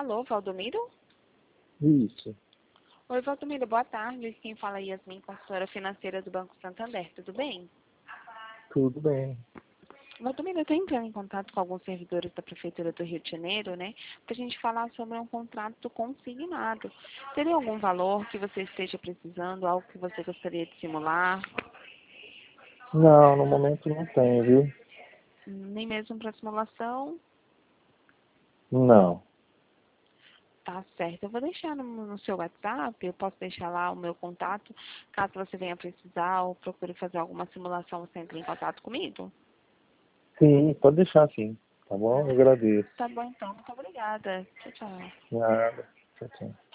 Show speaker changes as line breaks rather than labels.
Alô, Valdomiro?
Isso.
Oi, Valdomiro, boa tarde. Quem fala é Yasmin, consultora financeira do Banco Santander, tudo bem?
Tudo bem.
Valdomiro, eu estou entrando em contato com alguns servidores da Prefeitura do Rio de Janeiro, né, para a gente falar sobre um contrato consignado. Teria algum valor que você esteja precisando, algo que você gostaria de simular?
Não, no momento não tenho, viu?
Nem mesmo para simulação?
Não.
Tá certo. Eu vou deixar no seu WhatsApp, eu posso deixar lá o meu contato, caso você venha precisar ou procure fazer alguma simulação, você entre em contato comigo.
Sim, pode deixar sim. Tá bom? Eu agradeço.
Tá bom, então. Muito obrigada. Tchau, tchau.
Nada. Tchau, tchau.